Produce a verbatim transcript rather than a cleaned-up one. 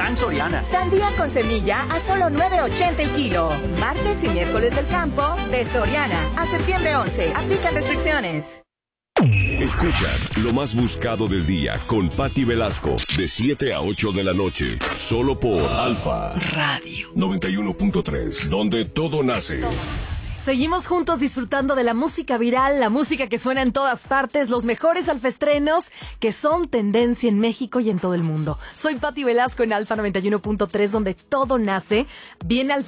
Gran Soriana. Sandía con semilla a solo nueve ochenta el kilo. Martes y miércoles del campo de Soriana. A septiembre once. Aplican restricciones. Escuchas lo más buscado del día con Patti Velasco de siete a ocho de la noche, solo por Alfa Radio noventa y uno punto tres, donde todo nace. Seguimos juntos disfrutando de la música viral, la música que suena en todas partes, los mejores alfaestrenos que son tendencia en México y en todo el mundo. Soy Patti Velasco en Alfa noventa y uno punto tres, donde todo nace. Viene al